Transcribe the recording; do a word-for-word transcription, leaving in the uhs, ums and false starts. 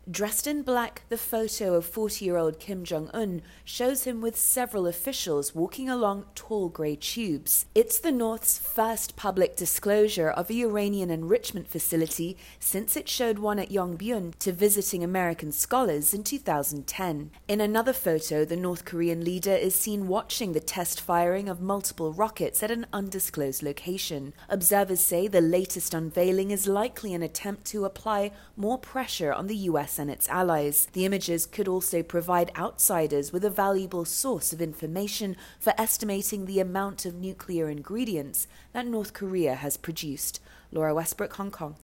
Dressed in black, the photo of forty-year-old Kim Jong-un shows him with several officials walking along tall grey tubes. It's the North's first public disclosure of a uranium enrichment facility since it showed one at Yongbyon to visiting American scholars in two thousand ten. In another photo, the North Korean leader is seen watching the test firing of multiple rockets at an undisclosed location. Observers say the latest unveiling is likely an attempt to apply more pressure on the U S and its allies. The images could also provide outsiders with a valuable source of information for estimating the amount of nuclear ingredients that North Korea has produced. Laura Westbrook, Hong Kong.